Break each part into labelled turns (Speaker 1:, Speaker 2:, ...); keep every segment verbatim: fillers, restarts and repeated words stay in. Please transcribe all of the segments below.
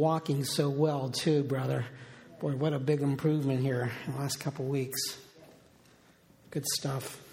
Speaker 1: walking so well too, brother. Boy, what a big improvement here in the last couple of weeks. Good stuff.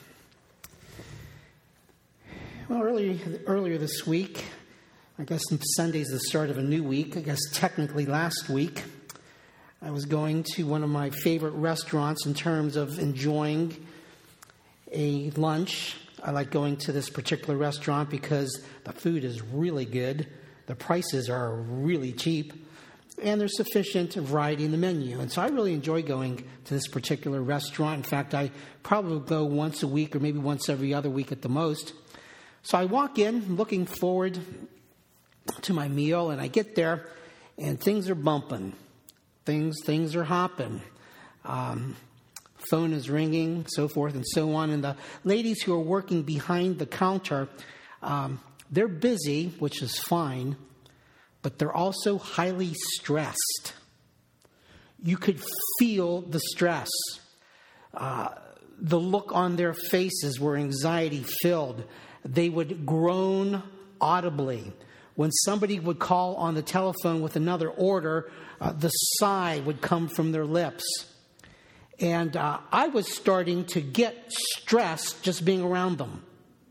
Speaker 1: Well, earlier, earlier this week, I guess Sunday's the start of a new week. I guess technically last week, I was going to one of my favorite restaurants in terms of enjoying a lunch. I like going to this particular restaurant because the food is really good, the prices are really cheap, and there's sufficient variety in the menu. And so I really enjoy going to this particular restaurant. In fact, I probably go once a week or maybe once every other week at the most. So I walk in looking forward to my meal, and I get there, and things are bumping. Things, things are hopping. Um, phone is ringing, so forth and so on. And the ladies who are working behind the counter, um, they're busy, which is fine, but they're also highly stressed. You could feel the stress. Uh, the look on their faces were anxiety-filled. They would groan audibly. When somebody would call on the telephone with another order, uh, the sigh would come from their lips. And uh, I was starting to get stressed just being around them.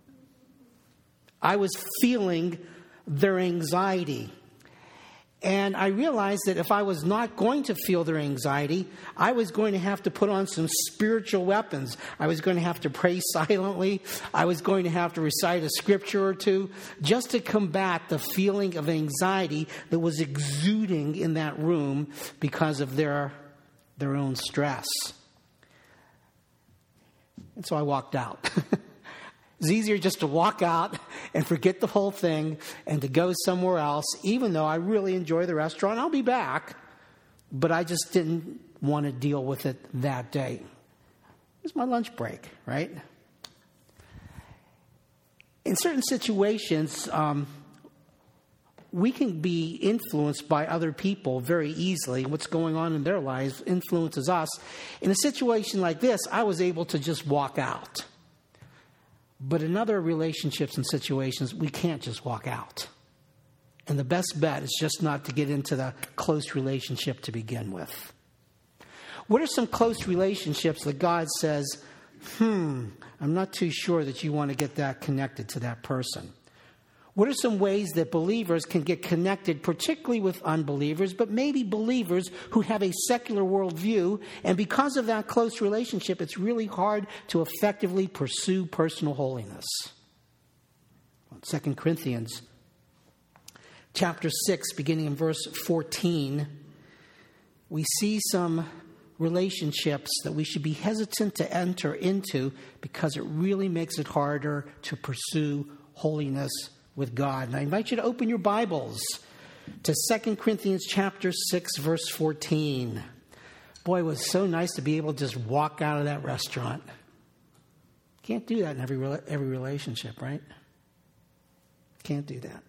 Speaker 1: I was feeling their anxiety. And I realized that if I was not going to feel their anxiety, I was going to have to put on some spiritual weapons. I was going to have to pray silently. I was going to have to recite a scripture or two just to combat the feeling of anxiety that was exuding in that room because of their, their own stress. And so I walked out. It's easier just to walk out and forget the whole thing and to go somewhere else, even though I really enjoy the restaurant. I'll be back, but I just didn't want to deal with it that day. It was my lunch break, right? In certain situations, um, we can be influenced by other people very easily. What's going on in their lives influences us. In a situation like this, I was able to just walk out. But in other relationships and situations, we can't just walk out. And the best bet is just not to get into the close relationship to begin with. What are some close relationships that God says, hmm, I'm not too sure that you want to get that connected to that person? What are some ways that believers can get connected, particularly with unbelievers, but maybe believers who have a secular worldview, and because of that close relationship, it's really hard to effectively pursue personal holiness? Second Corinthians chapter six, beginning in verse fourteen, we see some relationships that we should be hesitant to enter into because it really makes it harder to pursue holiness with God. And I invite you to open your Bibles to Second Corinthians chapter six, verse fourteen. Boy, it was so nice to be able to just walk out of that restaurant. Can't do that in every every relationship, right? Can't do that.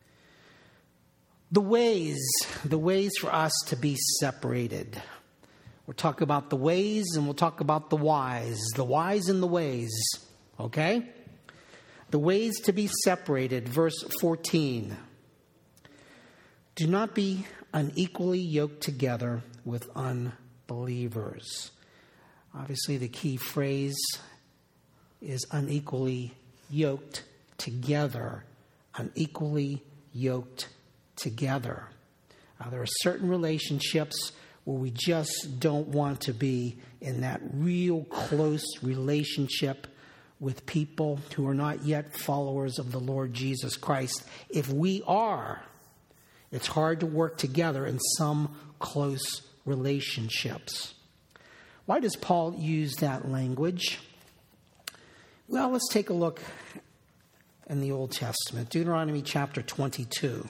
Speaker 1: The ways, the ways for us to be separated. We'll talk about the ways and we'll talk about the whys. The whys and the ways, okay? The ways to be separated, verse fourteen. Do not be unequally yoked together with unbelievers. Obviously, the key phrase is unequally yoked together. Unequally yoked together. Uh, there are certain relationships where we just don't want to be in that real close relationship with people who are not yet followers of the Lord Jesus Christ. If we are, it's hard to work together in some close relationships. Why does Paul use that language? Well, let's take a look in the Old Testament. Deuteronomy chapter twenty-two.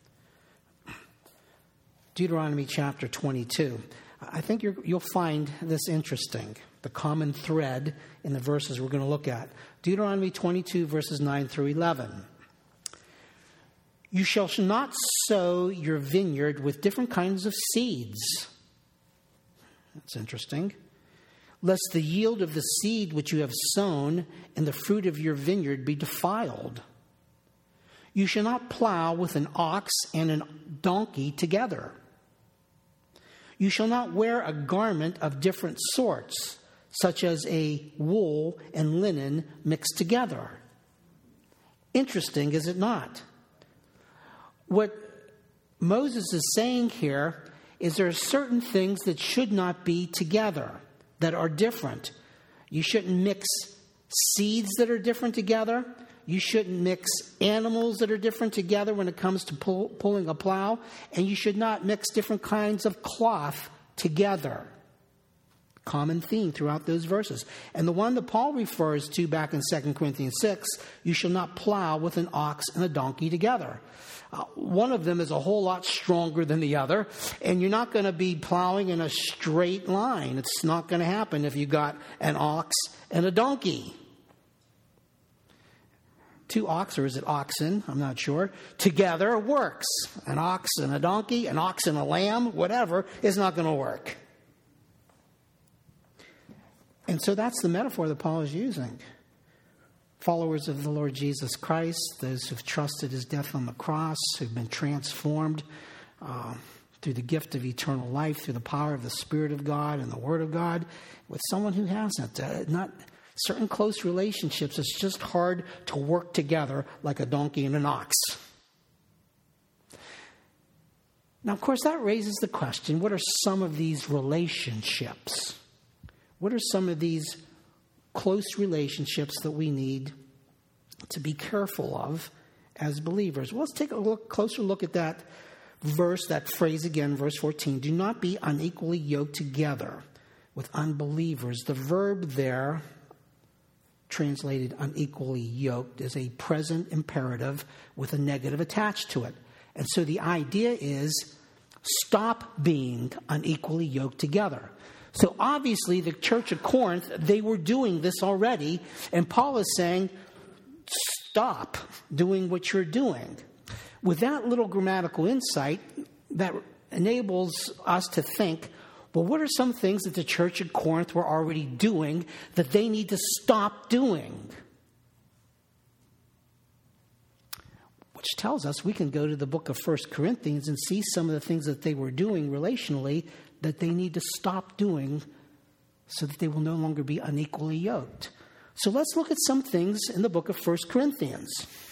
Speaker 1: Deuteronomy chapter twenty-two. I think you're, you'll find this interesting, the common thread in the verses we're going to look at. Deuteronomy twenty-two, verses nine through eleven. You shall not sow your vineyard with different kinds of seeds. That's interesting. Lest the yield of the seed which you have sown and the fruit of your vineyard be defiled. You shall not plow with an ox and a donkey together. You shall not wear a garment of different sorts, such as a wool and linen mixed together. Interesting, is it not? What Moses is saying here is there are certain things that should not be together, that are different. You shouldn't mix seeds that are different together. You shouldn't mix animals that are different together when it comes to pull, pulling a plow. And you should not mix different kinds of cloth together. Common theme throughout those verses. And the one that Paul refers to back in Second Corinthians six, you shall not plow with an ox and a donkey together. Uh, one of them is a whole lot stronger than the other, and you're not going to be plowing in a straight line. It's not going to happen if you got an ox and a donkey. Two ox, or is it oxen? I'm not sure. Together works. An ox and a donkey, an ox and a lamb, whatever, is not going to work. And so that's the metaphor that Paul is using. Followers of the Lord Jesus Christ, those who've trusted his death on the cross, who've been transformed uh, through the gift of eternal life, through the power of the Spirit of God and the Word of God, with someone who hasn't. Uh, not certain close relationships, it's just hard to work together like a donkey and an ox. Now, of course, that raises the question, what are some of these relationships? What are some of these close relationships that we need to be careful of as believers? Well, let's take a look, closer look at that verse, that phrase again, verse fourteen. Do not be unequally yoked together with unbelievers. The verb there, translated unequally yoked, is a present imperative with a negative attached to it. And so the idea is stop being unequally yoked together. So obviously the church of Corinth, they were doing this already, and Paul is saying, stop doing what you're doing. With that little grammatical insight, that enables us to think, well, what are some things that the church of Corinth were already doing that they need to stop doing? Which tells us we can go to the book of First Corinthians and see some of the things that they were doing relationally that they need to stop doing so that they will no longer be unequally yoked. So let's look at some things in the book of First Corinthians.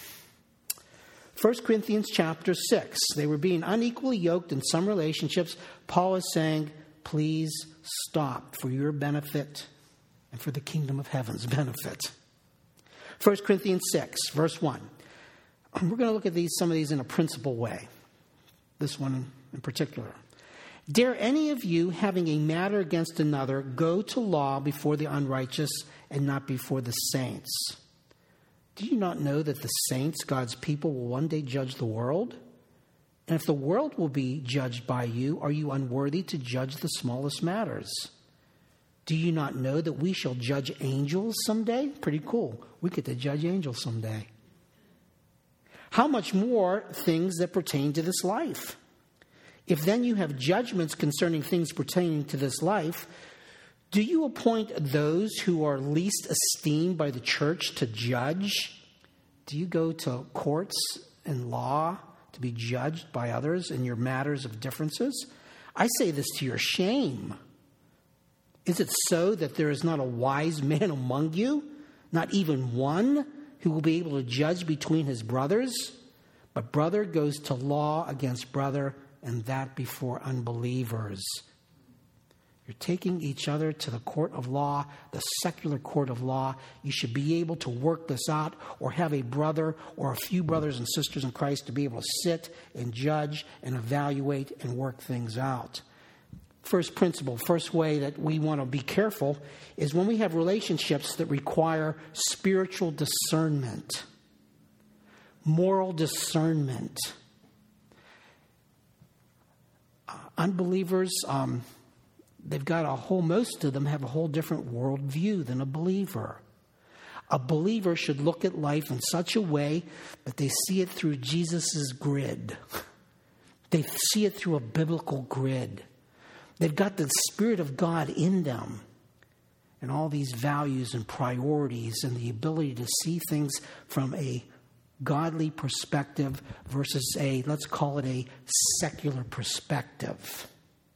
Speaker 1: First Corinthians chapter six. They were being unequally yoked in some relationships. Paul is saying, please stop for your benefit and for the kingdom of heaven's benefit. First Corinthians six, verse one. We're going to look at these, some of these in a principal way. This one in particular. Dare any of you, having a matter against another, go to law before the unrighteous and not before the saints? Do you not know that the saints, God's people, will one day judge the world? And if the world will be judged by you, are you unworthy to judge the smallest matters? Do you not know that we shall judge angels someday? Pretty cool. We get to judge angels someday. How much more things that pertain to this life? If then you have judgments concerning things pertaining to this life, do you appoint those who are least esteemed by the church to judge? Do you go to courts and law to be judged by others in your matters of differences? I say this to your shame. Is it so that there is not a wise man among you, not even one, who will be able to judge between his brothers? But brother goes to law against brother, and that before unbelievers. You're taking each other to the court of law, the secular court of law. You should be able to work this out, or have a brother or a few brothers and sisters in Christ to be able to sit and judge and evaluate and work things out. First principle, first way that we want to be careful is when we have relationships that require spiritual discernment, moral discernment. Unbelievers, um, they've got a whole, most of them have a whole different worldview than a believer. A believer should look at life in such a way that they see it through Jesus' grid. They see it through a biblical grid. They've got the Spirit of God in them, and all these values and priorities and the ability to see things from a godly perspective versus a, let's call it a secular perspective.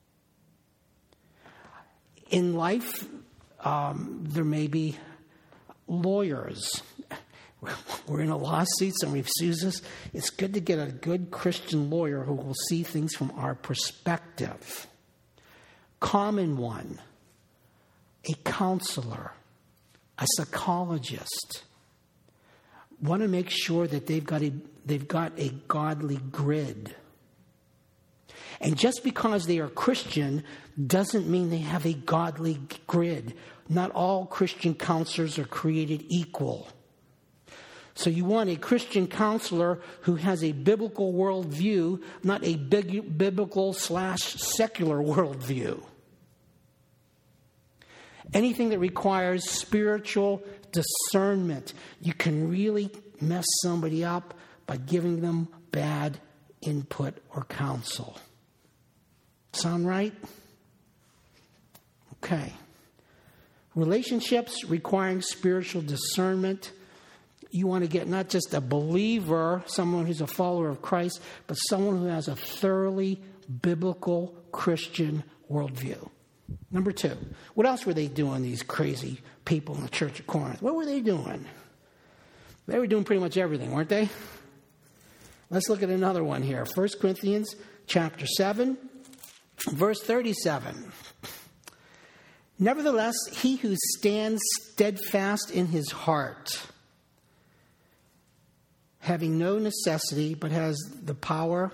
Speaker 1: In life, um, there may be lawyers. We're in a lawsuit, somebody sues us. It's good to get a good Christian lawyer who will see things from our perspective. Common one, a counselor, a psychologist. Want to make sure that they've got a they've got a godly grid. And just because they are Christian doesn't mean they have a godly grid. Not all Christian counselors are created equal. So you want a Christian counselor who has a biblical worldview, not a big biblical slash secular worldview. Anything that requires spiritual discernment, you can really mess somebody up by giving them bad input or counsel. Sound right? Okay. Relationships requiring spiritual discernment. You want to get not just a believer, someone who's a follower of Christ, but someone who has a thoroughly biblical Christian worldview. Number two, what else were they doing, these crazy people in the church of Corinth? What were they doing? They were doing pretty much everything, weren't they? Let's look at another one here. First Corinthians chapter seven, verse thirty-seven. Nevertheless, he who stands steadfast in his heart, having no necessity, but has the power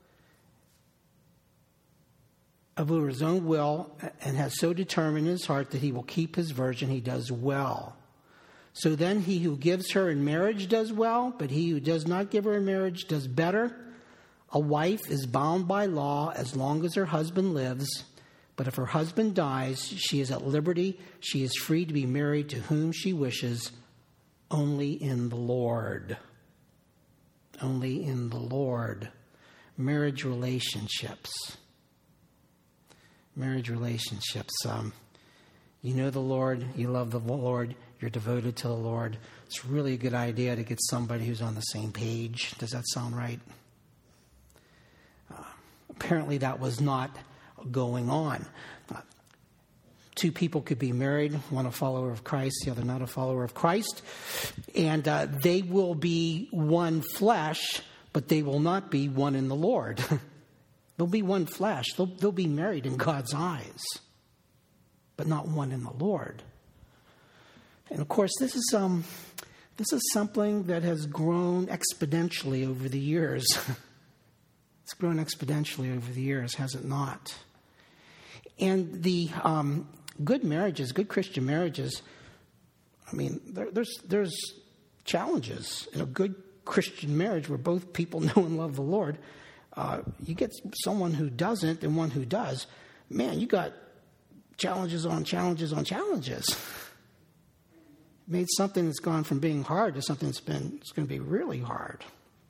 Speaker 1: of his own will, and has so determined in his heart that he will keep his virgin, he does well. So then he who gives her in marriage does well, but he who does not give her in marriage does better. A wife is bound by law as long as her husband lives, but if her husband dies, she is at liberty. She is free to be married to whom she wishes, only in the Lord. Only in the Lord. Marriage relationships. Marriage relationships. Um, you know the Lord, you love the Lord, you're devoted to the Lord. It's really a good idea to get somebody who's on the same page. Does that sound right? Uh, apparently that was not going on. Uh, two people could be married, one a follower of Christ, the other not a follower of Christ, and uh, they will be one flesh, but they will not be one in the Lord. They'll be one flesh. They'll, they'll be married in God's eyes, but not one in the Lord. And of course, this is um, this is something that has grown exponentially over the years. It's grown exponentially over the years, has it not? And the um, good marriages, good Christian marriages, I mean, there, there's there's challenges in a good Christian marriage where both people know and love the Lord. Uh, you get someone who doesn't and one who does, man, you got challenges on challenges on challenges. Made something that's gone from being hard to something that's been, it's going to be really hard.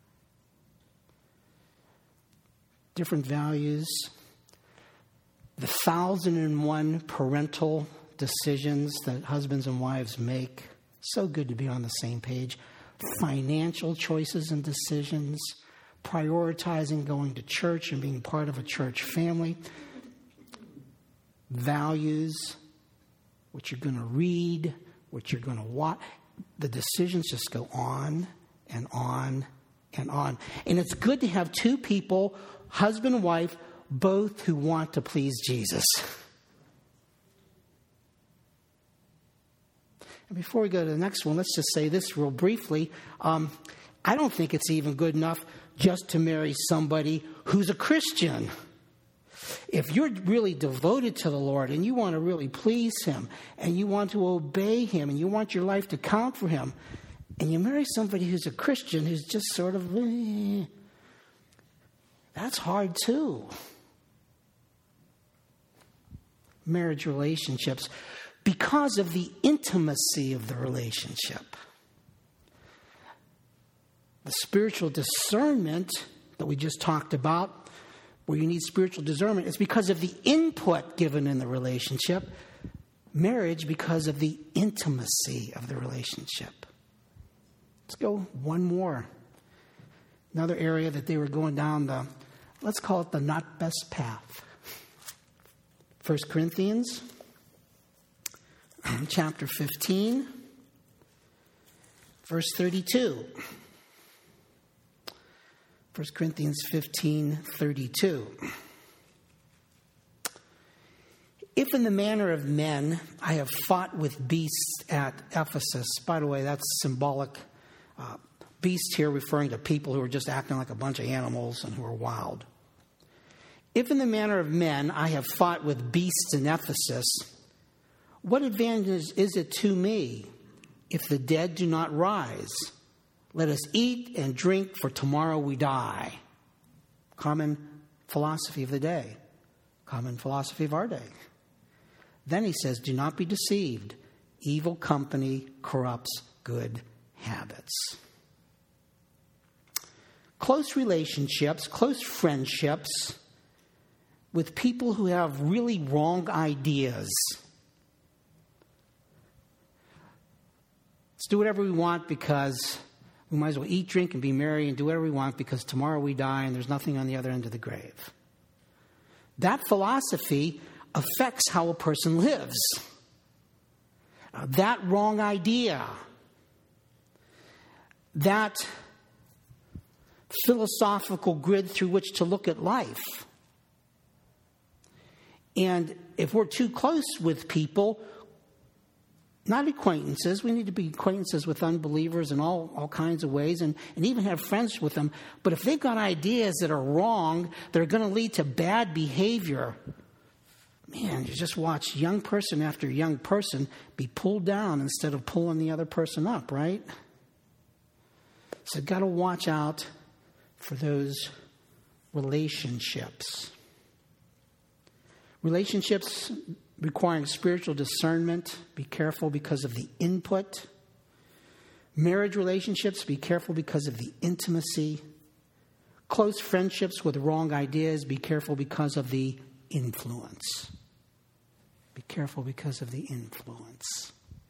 Speaker 1: Different values. The thousand and one parental decisions that husbands and wives make. So good to be on the same page. Financial choices and decisions. Prioritizing going to church and being part of a church family. Values, what you're going to read, what you're going to watch. The decisions just go on and on and on. And it's good to have two people, husband and wife, both who want to please Jesus. And before we go to the next one, let's just say this real briefly. Um, I don't think it's even good enough just to marry somebody who's a Christian. If you're really devoted to the Lord and you want to really please Him and you want to obey Him and you want your life to count for Him, and you marry somebody who's a Christian who's just sort of, eh, that's hard too. Marriage relationships, because of the intimacy of the relationship. The spiritual discernment that we just talked about, where you need spiritual discernment, is because of the input given in the relationship. Marriage, because of the intimacy of the relationship. Let's go one more. Another area that they were going down the, let's call it the not best path. First Corinthians chapter fifteen, verse thirty-two. First Corinthians fifteen, thirty-two. If in the manner of men I have fought with beasts at Ephesus. By the way, that's symbolic. Uh, beast here referring to people who are just acting like a bunch of animals and who are wild. If in the manner of men I have fought with beasts in Ephesus, what advantage is it to me if the dead do not rise? Let us eat and drink, for tomorrow we die. Common philosophy of the day. Common philosophy of our day. Then he says, do not be deceived. Evil company corrupts good habits. Close relationships, close friendships with people who have really wrong ideas. Let's do whatever we want because we might as well eat, drink, and be merry and do whatever we want because tomorrow we die and there's nothing on the other end of the grave. That philosophy affects how a person lives. Uh, that wrong idea, that philosophical grid through which to look at life. And if we're too close with people, not acquaintances, we need to be acquaintances with unbelievers in all, all kinds of ways and, and even have friends with them. But if they've got ideas that are wrong, that are going to lead to bad behavior, man, you just watch young person after young person be pulled down instead of pulling the other person up, right? So got to watch out for those relationships. Relationships requiring spiritual discernment, be careful because of the input. Marriage relationships, be careful because of the intimacy. Close friendships with wrong ideas, be careful because of the influence. Be careful because of the influence.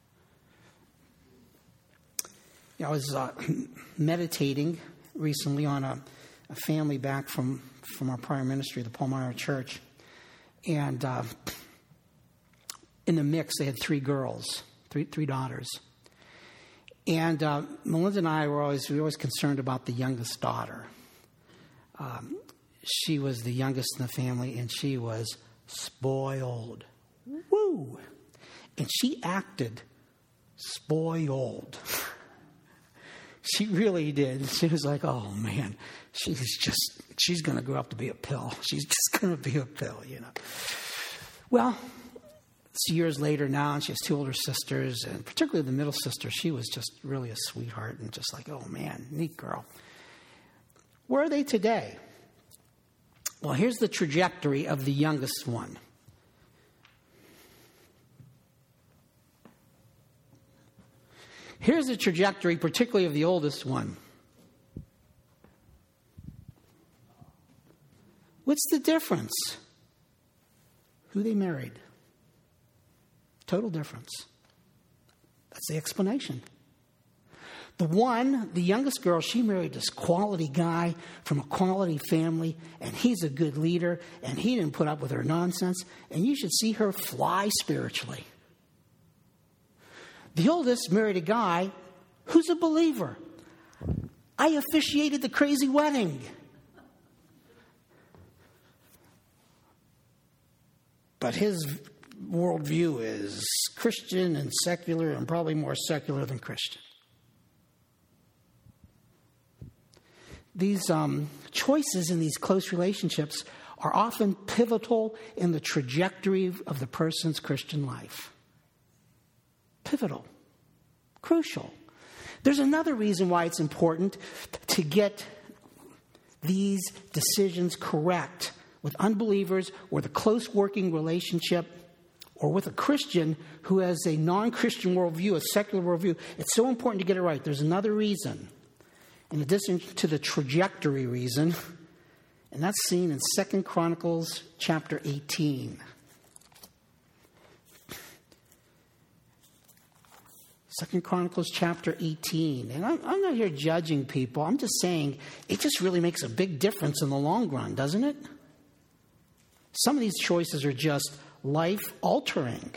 Speaker 1: Yeah, I was uh, meditating recently on a, a family back from, from our prior ministry, the Palmyra Church. And uh, in the mix, they had three girls, three three daughters. And uh, Melinda and I were always, we were always concerned about the youngest daughter. Um, she was the youngest in the family, and she was spoiled. Woo! And she acted spoiled. She really did. She was like, oh, man, she's just, she's going to grow up to be a pill. She's just going to be a pill, you know. Well, it's years later now, and she has two older sisters, and particularly the middle sister, she was just really a sweetheart and just like, oh, man, neat girl. Where are they today? Well, here's the trajectory of the youngest one. Here's the trajectory, particularly of the oldest one. What's the difference? Who they married. Total difference. That's the explanation. The one, the youngest girl, she married this quality guy from a quality family, and he's a good leader, and he didn't put up with her nonsense, and you should see her fly spiritually. The oldest married a guy who's a believer. I officiated the crazy wedding. But his worldview is Christian and secular, and probably more secular than Christian. These um, choices in these close relationships are often pivotal in the trajectory of the person's Christian life. Pivotal. Crucial. There's another reason why it's important to get these decisions correct with unbelievers or the close working relationship or with a Christian who has a non-Christian worldview, a secular worldview. It's so important to get it right. There's another reason, in addition to the trajectory reason, and that's seen in Second Chronicles chapter eighteen. Second Chronicles chapter eighteen. And I'm, I'm not here judging people. I'm just saying it just really makes a big difference in the long run, doesn't it? Some of these choices are just life-altering.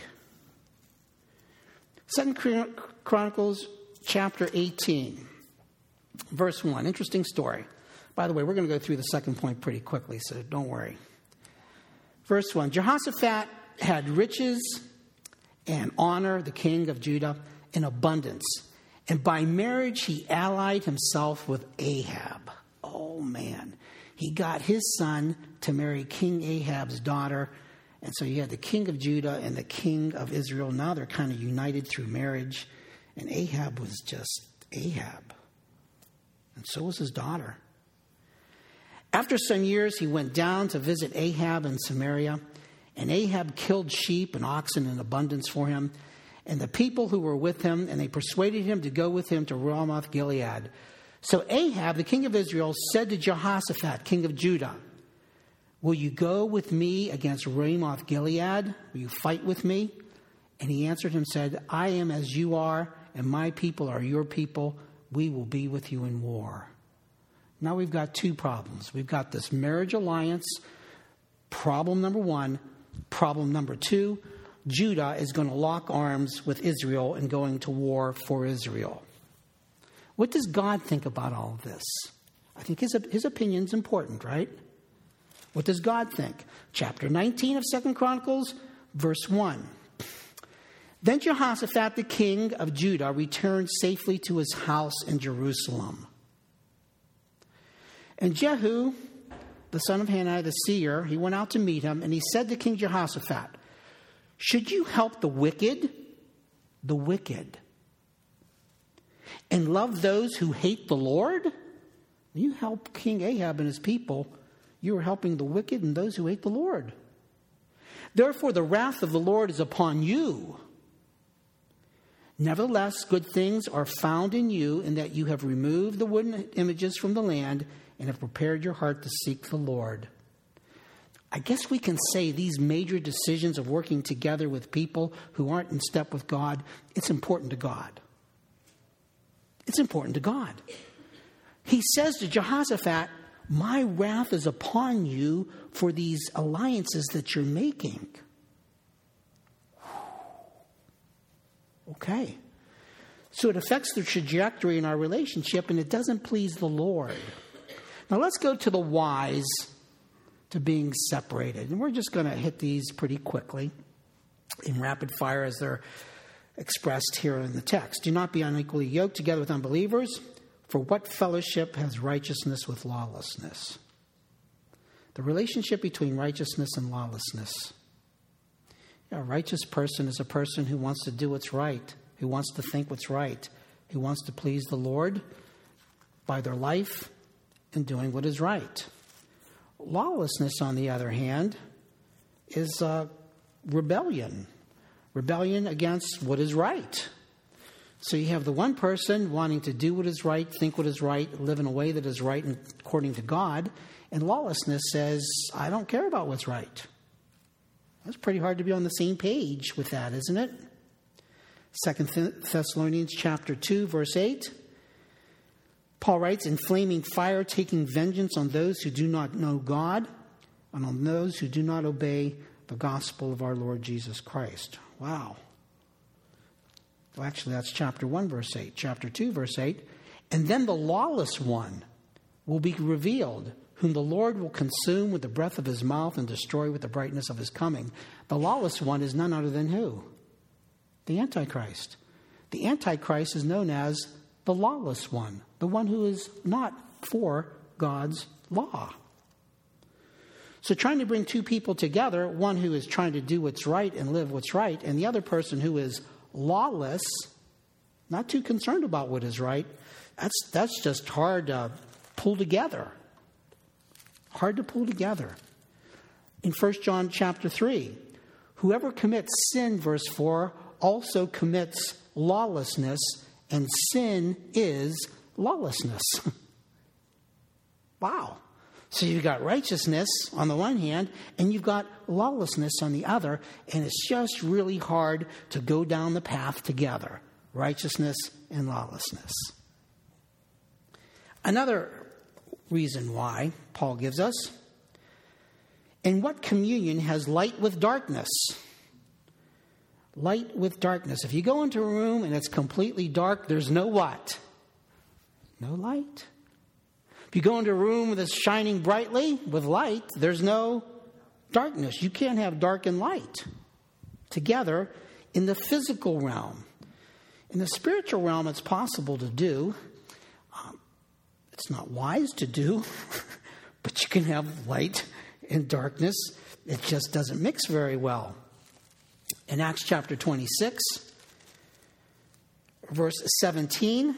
Speaker 1: Second Chronicles chapter eighteen, verse one. Interesting story. By the way, we're going to go through the second point pretty quickly, so don't worry. Verse one. Jehoshaphat had riches and honor, the king of Judah, in abundance. And by marriage, he allied himself with Ahab. Oh, man. He got his son to marry King Ahab's daughter. And so you had the king of Judah and the king of Israel. Now they're kind of united through marriage. And Ahab was just Ahab. And so was his daughter. After some years, he went down to visit Ahab in Samaria. And Ahab killed sheep and oxen in abundance for him. And the people who were with him, and they persuaded him to go with him to Ramoth Gilead. So Ahab, the king of Israel, said to Jehoshaphat, king of Judah, will you go with me against Ramoth Gilead? Will you fight with me? And he answered him, said, I am as you are, and my people are your people. We will be with you in war. Now we've got two problems. We've got this marriage alliance, problem number one. Problem number two, Judah is going to lock arms with Israel and going to war for Israel. What does God think about all of this? I think his, his opinion is important, right? What does God think? Chapter nineteen of Second Chronicles, verse one. Then Jehoshaphat, the king of Judah, returned safely to his house in Jerusalem. And Jehu, the son of Hanani, the seer, he went out to meet him, and he said to King Jehoshaphat, should you help the wicked, the wicked, and love those who hate the Lord? You help King Ahab and his people, you are helping the wicked and those who hate the Lord. Therefore, the wrath of the Lord is upon you. Nevertheless, good things are found in you, in that you have removed the wooden images from the land and have prepared your heart to seek the Lord. I guess we can say these major decisions of working together with people who aren't in step with God, it's important to God. It's important to God. He says to Jehoshaphat, my wrath is upon you for these alliances that you're making. Okay. So it affects the trajectory in our relationship, and it doesn't please the Lord. Now let's go to the whys to being separated. And we're just going to hit these pretty quickly in rapid fire as they're expressed here in the text. Do not be unequally yoked together with unbelievers, for what fellowship has righteousness with lawlessness? The relationship between righteousness and lawlessness. A righteous person is a person who wants to do what's right, who wants to think what's right, who wants to please the Lord by their life and doing what is right. Lawlessness, on the other hand, is uh, rebellion. Rebellion against what is right. So you have the one person wanting to do what is right, think what is right, live in a way that is right according to God. And lawlessness says, I don't care about what's right. That's pretty hard to be on the same page with that, isn't it? Second Thessalonians chapter two, verse eight. Paul writes, in flaming fire, taking vengeance on those who do not know God and on those who do not obey the gospel of our Lord Jesus Christ. Wow. Well, actually, that's chapter one, verse eight. Chapter two, verse eight. And then the lawless one will be revealed, whom the Lord will consume with the breath of his mouth and destroy with the brightness of his coming. The lawless one is none other than who? The Antichrist. The Antichrist is known as the lawless one, the one who is not for God's law. So trying to bring two people together, one who is trying to do what's right and live what's right, and the other person who is lawless, not too concerned about what is right, that's that's just hard to pull together. Hard to pull together. In First John chapter three, whoever commits sin, verse four, also commits lawlessness, and sin is lawlessness. Wow. So you've got righteousness on the one hand, and you've got lawlessness on the other, and it's just really hard to go down the path together. righteousness and lawlessness. Another reason why Paul gives us, in what communion has light with darkness? Light with darkness. If you go into a room and it's completely dark, there's no what? No light. If you go into a room that's shining brightly with light, there's no darkness. You can't have dark and light together in the physical realm. In the spiritual realm, it's possible to do. Um, it's not wise to do, but you can have light and darkness. It just doesn't mix very well. In Acts chapter twenty-six, verse seventeen,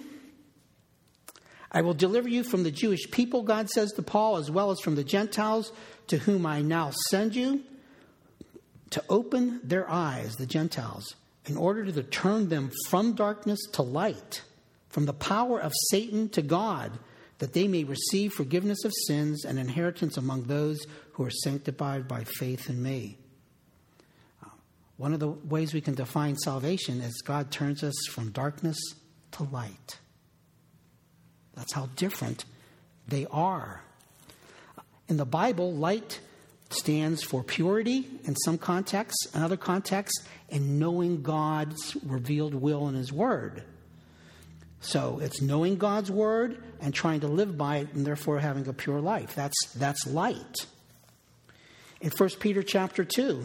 Speaker 1: I will deliver you from the Jewish people, God says to Paul, as well as from the Gentiles, to whom I now send you, to open their eyes, the Gentiles, in order to turn them from darkness to light, from the power of Satan to God, that they may receive forgiveness of sins and inheritance among those who are sanctified by faith in me. One of the ways we can define salvation is God turns us from darkness to light. That's how different they are. In the Bible, light stands for purity in some contexts, in other contexts, and knowing God's revealed will in His Word. So it's knowing God's Word and trying to live by it, and therefore having a pure life. That's that's light. In First Peter chapter two,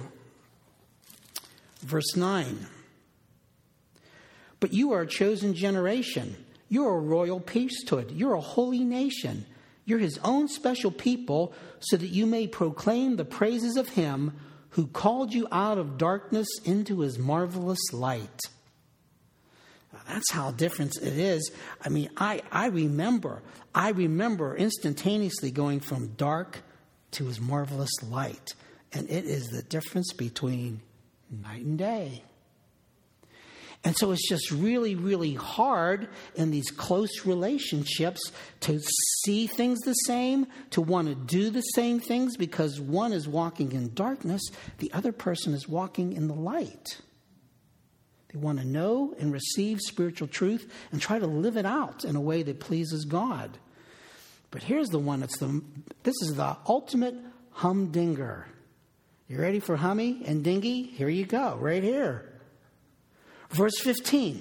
Speaker 1: verse nine, but you are a chosen generation. You're a royal priesthood. You're a holy nation. You're His own special people, so that you may proclaim the praises of Him who called you out of darkness into His marvelous light. Now, that's how different it is. I mean, I, I remember, I remember instantaneously going from dark to His marvelous light. And it is the difference between night and day. And so it's just really, really hard in these close relationships to see things the same, to want to do the same things, because one is walking in darkness, the other person is walking in the light. They want to know and receive spiritual truth and try to live it out in a way that pleases God. But here's the one that's the, this is the ultimate humdinger. You ready for hummy and dingy? Here you go, right here. Verse fifteen.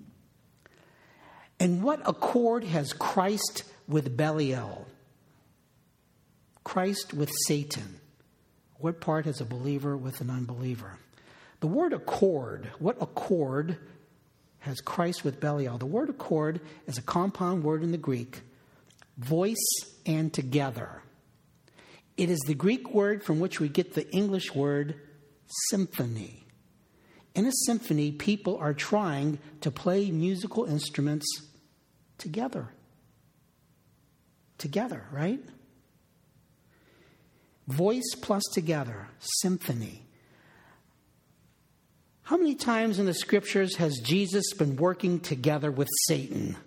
Speaker 1: And what accord has Christ with Belial? Christ with Satan. What part has a believer with an unbeliever? The word accord, what accord has Christ with Belial? The word accord is a compound word in the Greek, voice and together. It is the Greek word from which we get the English word symphony. In a symphony, people are trying to play musical instruments together. Together, right? Voice plus together, symphony. How many times in the scriptures has Jesus been working together with Satan?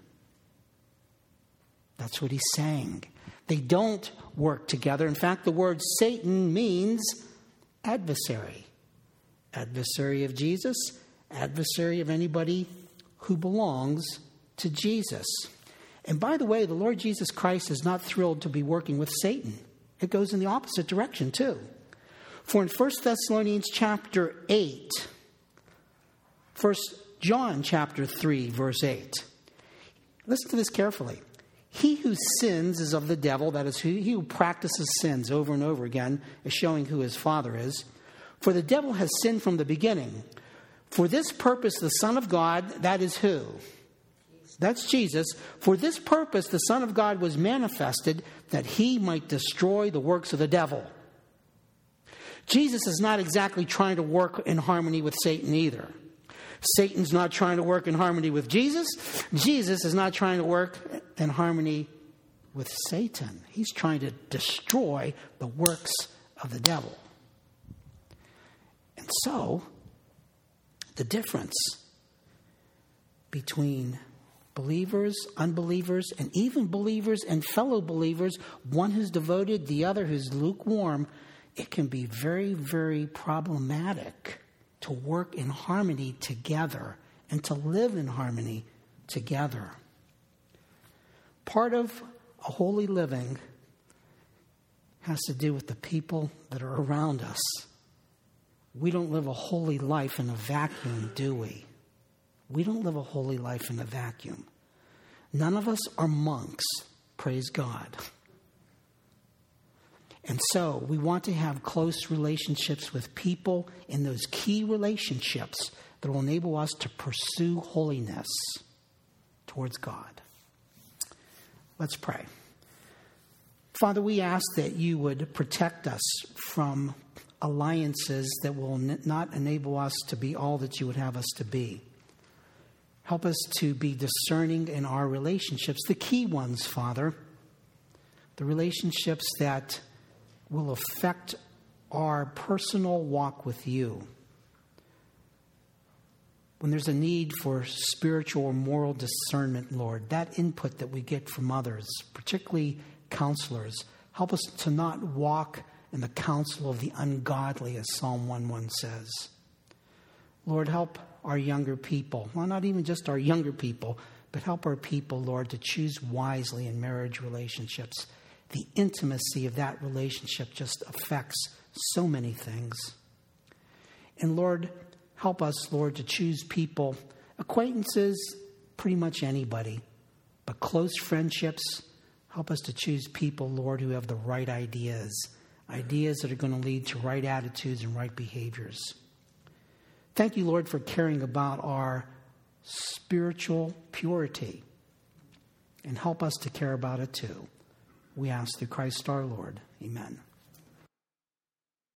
Speaker 1: That's what he's saying. They don't work together. In fact, the word Satan means adversary. Adversary of Jesus, adversary of anybody who belongs to Jesus. And by the way, the Lord Jesus Christ is not thrilled to be working with Satan. It goes in the opposite direction too. For in First Thessalonians chapter eight, First John chapter three, verse eight, listen to this carefully. He who sins is of the devil, that is, he who practices sins over and over again, is showing who his father is. For the devil has sinned from the beginning. For this purpose, the Son of God, that is who? That's Jesus. For this purpose, the Son of God was manifested, that he might destroy the works of the devil. Jesus is not exactly trying to work in harmony with Satan either. Satan's not trying to work in harmony with Jesus. Jesus is not trying to work in harmony with Satan. He's trying to destroy the works of the devil. And so, the difference between believers, unbelievers, and even believers and fellow believers, one who's devoted, the other who's lukewarm, it can be very, very problematic to work in harmony together and to live in harmony together. Part of a holy living has to do with the people that are around us. We don't live a holy life in a vacuum, do we? We don't live a holy life in a vacuum. None of us are monks, praise God. And so we want to have close relationships with people in those key relationships that will enable us to pursue holiness towards God. Let's pray. Father, we ask that you would protect us from alliances that will n- not enable us to be all that you would have us to be. Help us to be discerning in our relationships, the key ones, Father, the relationships that will affect our personal walk with you. When there's a need for spiritual or moral discernment, Lord, that input that we get from others, particularly counselors, help us to not walk in the counsel of the ungodly, as Psalm one one says. Lord, help our younger people, well, not even just our younger people, but help our people, Lord, to choose wisely in marriage relationships. The intimacy of that relationship just affects so many things. And Lord, help us, Lord, to choose people, acquaintances, pretty much anybody, but close friendships, help us to choose people, Lord, who have the right ideas, ideas that are going to lead to right attitudes and right behaviors. Thank you, Lord, for caring about our spiritual purity, and help us to care about it too. We ask through Christ our Lord. Amen.